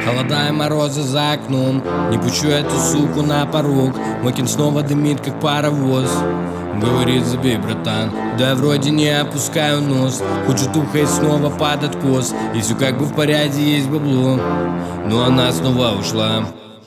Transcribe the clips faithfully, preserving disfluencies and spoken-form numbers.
Холода и морозы за окном, не пущу эту суку на порог. Мокин снова дымит, как паровоз. Говорит: забей, братан. Да вроде не опускаю нос. Хочет ухо и снова под откос. И все как бы в порядке, есть бабло. Но она снова ушла.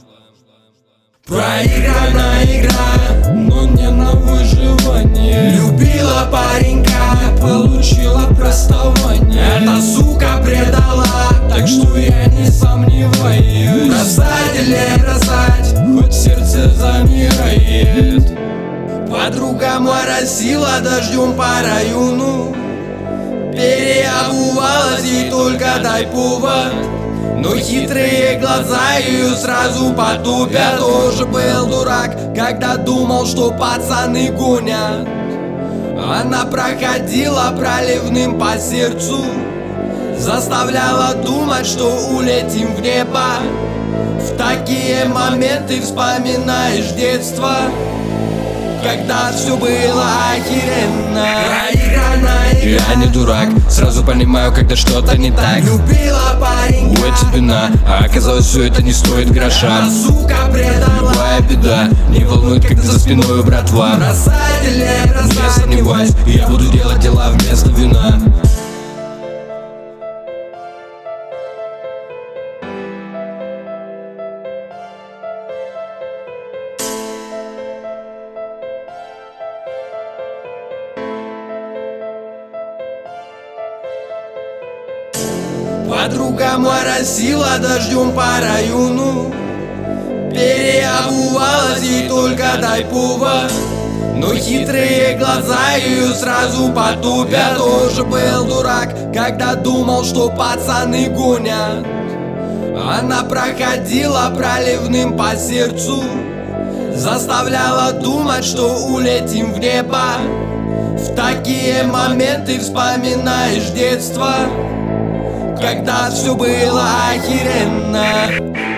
Проиграна игра, но не на выживание. Любила паренька, получила расставание. Эта сука предала, так что я не сомневаюсь. Бросать или бросать, хоть сердце замирает. Подруга моросила дождем по району, переобувалась, ей только дай повод. Но хитрые глаза ее сразу потупят. Тоже был дурак, когда думал, что пацаны гонят. Она проходила проливным по сердцу, заставляла думать, что улетим в небо. В такие моменты вспоминаешь детство, когда все было охеренно. Я не дурак, сразу понимаю, когда что-то не так. Любила паренька, у вина, а оказалось, все это не стоит гроша. а сука предала. Любая беда не волнует, когда за спиной братва. Бросать или бросать, Не сомневаюсь, я буду делать дела вместо вина. Подруга моросила дождем по району, переобувалась, ей только дай повод. Но хитрые глаза ее сразу потупят. Тоже был дурак, когда думал, что пацаны гонят. Она проходила проливным по сердцу, заставляла думать, что улетим в небо. В такие моменты вспоминаешь детство, когда все было охеренно.